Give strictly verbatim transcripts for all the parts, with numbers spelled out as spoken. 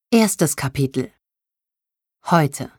Erstes Kapitel. Heute.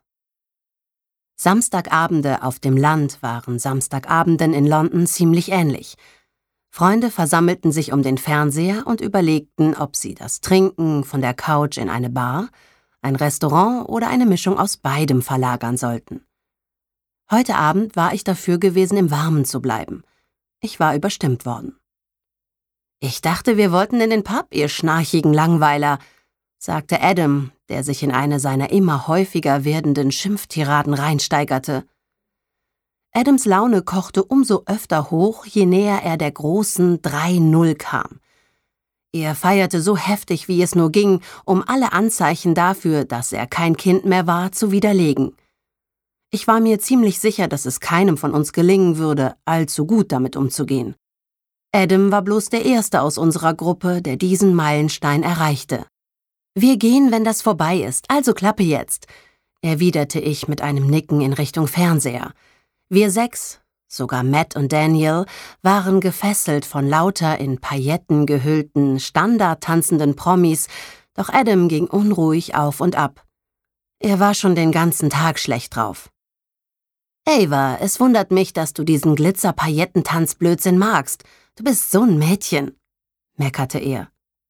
Samstagabende auf dem Land waren Samstagabenden in London ziemlich ähnlich. Freunde versammelten sich um den Fernseher und überlegten, ob sie das Trinken von der Couch in eine Bar, ein Restaurant oder eine Mischung aus beidem verlagern sollten. Heute Abend war ich dafür gewesen, im Warmen zu bleiben. Ich war überstimmt worden. »Ich dachte, wir wollten in den Pub, ihr schnarchigen Langweiler«, sagte Adam, der sich in eine seiner immer häufiger werdenden Schimpftiraden reinsteigerte. Adams Laune kochte umso öfter hoch, je näher er der großen drei null kam. Er feierte so heftig, wie es nur ging, um alle Anzeichen dafür, dass er kein Kind mehr war, zu widerlegen. Ich war mir ziemlich sicher, dass es keinem von uns gelingen würde, allzu gut damit umzugehen. Adam war bloß der Erste aus unserer Gruppe, der diesen Meilenstein erreichte. »Wir gehen, wenn das vorbei ist, also Klappe jetzt«, erwiderte ich mit einem Nicken in Richtung Fernseher. Wir sechs, sogar Matt und Daniel, waren gefesselt von lauter in Pailletten gehüllten, standardtanzenden Promis, doch Adam ging unruhig auf und ab. Er war schon den ganzen Tag schlecht drauf. »Ava, es wundert mich, dass du diesen Glitzer-Paillettentanz-Blödsinn magst. Du bist so ein Mädchen«, meckerte er.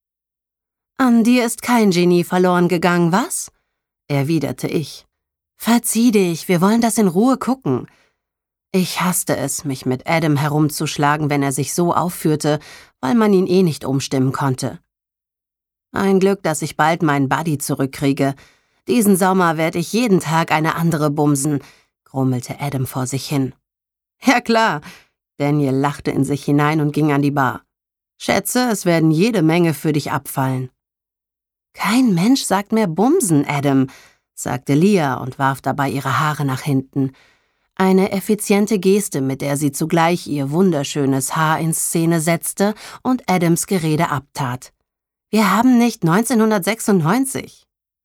»An dir ist kein Genie verloren gegangen, was?«, erwiderte ich. »Verzieh dich, wir wollen das in Ruhe gucken.« Ich hasste es, mich mit Adam herumzuschlagen, wenn er sich so aufführte, weil man ihn eh nicht umstimmen konnte. Ein Glück, dass ich bald meinen Buddy zurückkriege. Diesen Sommer werde ich jeden Tag eine andere bumsen, grummelte Adam vor sich hin. »Ja klar«, Daniel lachte in sich hinein und ging an die Bar. »Schätze, es werden jede Menge für dich abfallen.« »Kein Mensch sagt mehr Bumsen, Adam«, sagte Lia und warf dabei ihre Haare nach hinten. Eine effiziente Geste, mit der sie zugleich ihr wunderschönes Haar in Szene setzte und Adams Gerede abtat. »Wir haben nicht neunzehnhundertsechsundneunzig.«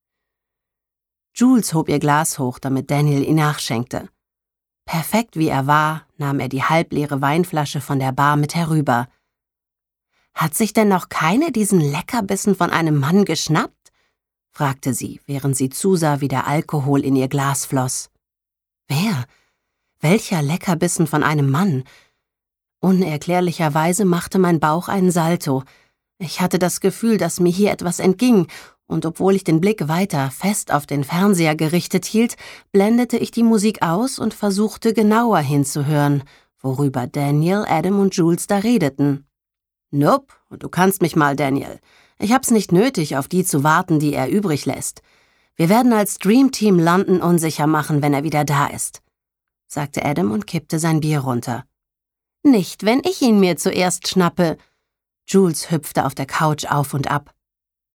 Jules hob ihr Glas hoch, damit Daniel ihn nachschenkte. Perfekt wie er war, nahm er die halbleere Weinflasche von der Bar mit herüber. »Hat sich denn noch keine diesen Leckerbissen von einem Mann geschnappt?« fragte sie, während sie zusah, wie der Alkohol in ihr Glas floss. »Wer? Welcher Leckerbissen von einem Mann?« Unerklärlicherweise machte mein Bauch einen Salto. Ich hatte das Gefühl, dass mir hier etwas entging, und obwohl ich den Blick weiter fest auf den Fernseher gerichtet hielt, blendete ich die Musik aus und versuchte genauer hinzuhören, worüber Daniel, Adam und Jules da redeten. »Nope, und du kannst mich mal, Daniel. Ich hab's nicht nötig, auf die zu warten, die er übrig lässt. Wir werden als Dream Team London unsicher machen, wenn er wieder da ist«, sagte Adam und kippte sein Bier runter. »Nicht, wenn ich ihn mir zuerst schnappe.« Jules hüpfte auf der Couch auf und ab.